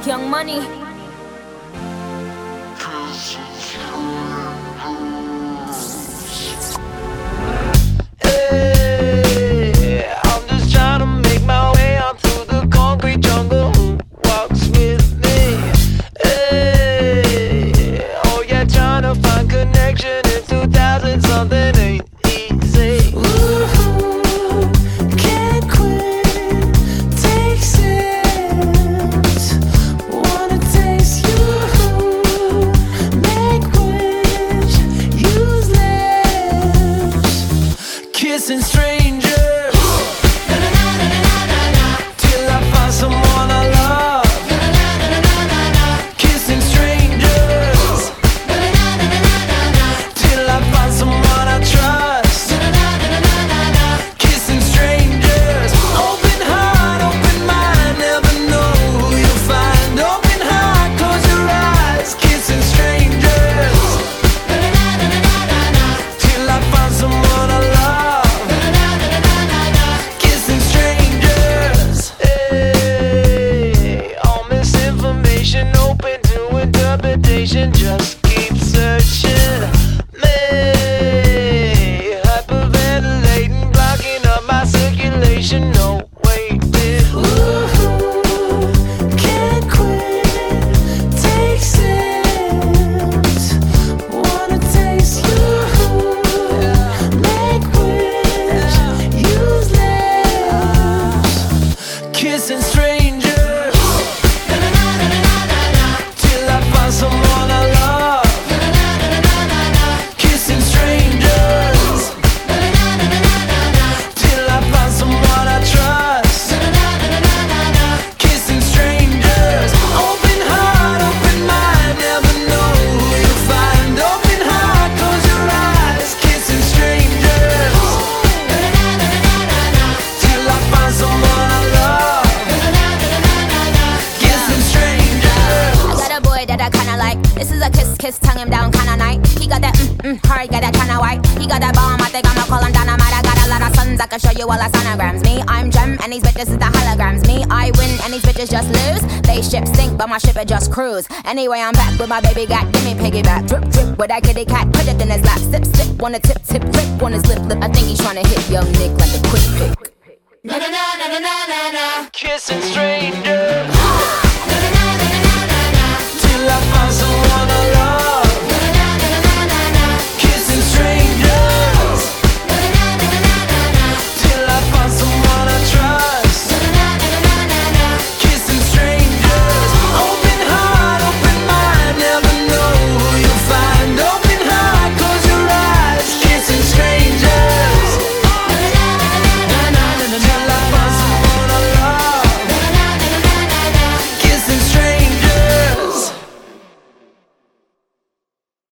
Young Money. Hey, I'm just trying to make my way out through the concrete jungle. Who walks with me? Hey, oh yeah, trying to find connection in 2000 something ain't easy. Ooh, can't quit, take sips, wanna taste you, make wish, use lips, kissing strangers, till I find someone I love, kissing strangers, till I find someone I trust. Kissing strangers, open heart, open mind, never know who you'll find. Open heart, close your eyes, kissing strangers, till I find someone I love. Kissing strangers, Hey, all misinformation open to interpretation. Just keep searching. Me, hyperventilating, blocking up my circulation. No waiting. ooh, can't quit, take sips, wanna taste you, make wish, use lips, kissing strangers, till I find someone I love, kissing strangers, till I find someone I trust, kissing strangers, open heart, open mind, never know who you'll find. Open heart, close your eyes, kissing strangers, till I find someone I love, kissing strangers. I got a boy that I kinda like. This is a kiss, tongue him down kinda night. He got that hard, got that kinda white. He got that bomb, I think I'ma call him dynamite. I got a lot of sons, I can show you all the sonograms. Me, I'm Gem, and these bitches is the holograms. Me, I win, and these bitches just lose. They ship sink, but my ship it just cruise. Anyway, I'm back with my baby got, give me piggyback. Drip, drip, with that kitty cat, put it in his lap. Sip, sip, wanna tip, tip, lip on his lip, lip. I think he's tryna hit young Nick like a quick pick. Na na na na na na na. Kissing strangers.